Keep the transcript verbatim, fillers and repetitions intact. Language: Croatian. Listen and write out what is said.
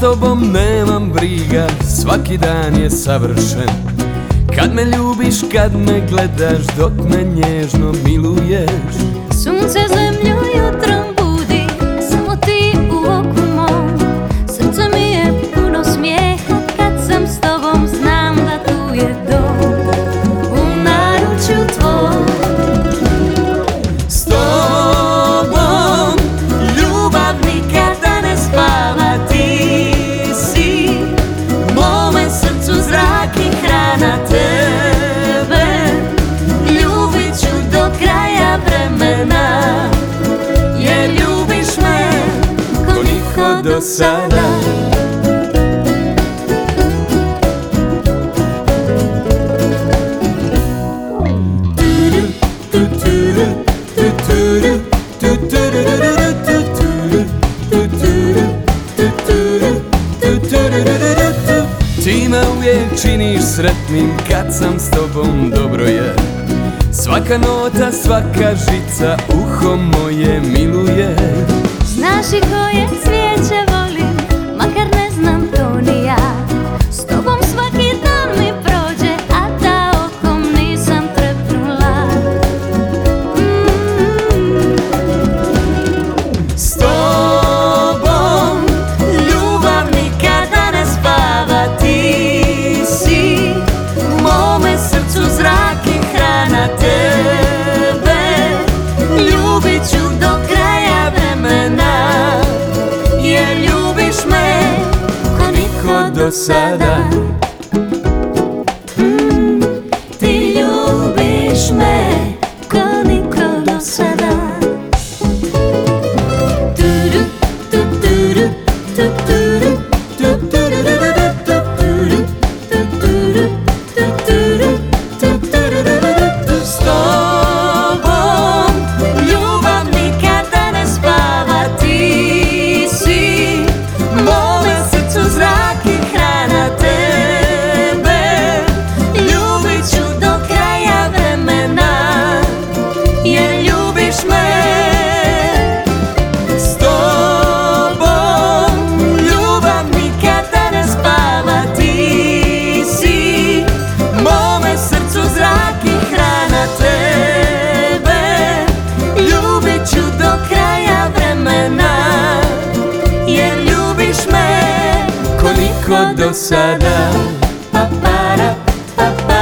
tobom nemam briga, svaki dan je savršen. Kad me ljubiš, kad me gledaš, dok me nježno miluješ. Sunce zemlju jutrom budi, samo ti u oku mom. Srce mi je puno smijeha, kad sam s tobom, znam da tu je dom. U naručju tvoj, s tobom ljubav nikada ne spava. Ti si mome srcu zrak i hrana. Tebe ljubit ću do kraja vremena, jer ljubiš me ko niko do sada. Ti me uvijek činiš sretnim kad sam s tobom, dobro je. Svaka nota, svaka žica uho moje miluje. znaš i koje cvijeće volim, makar ne znam to ni ja. S tobom svaki dan mi prođe, a da okom nisam trepnula. mm. S tobom ljubav nikada ne spava. Ti si mome srcu zrak i hrana. Tebe ljubit ću do kraja vremena, jer ljubiš me ko niko do sada. Mm. Ti ljubiš me ko niko do sada. Turu, tu, turu, tu, turu, tu, tururu, tu, turu, tu, turu, tu, turu, tu, tururu. S tobom ljubav nikada ne spava. Ti si mome srcu zrak i hrana. Tebe ljubit ću do kraja vremena, jer ljubiš me. S tobom ljubav nikada ne spava. Ti si mome srcu zrak i hrana. Tebe ljubit ću do kraja vremena, jer ljubiš me ko niko do sada. Pa para, pa para.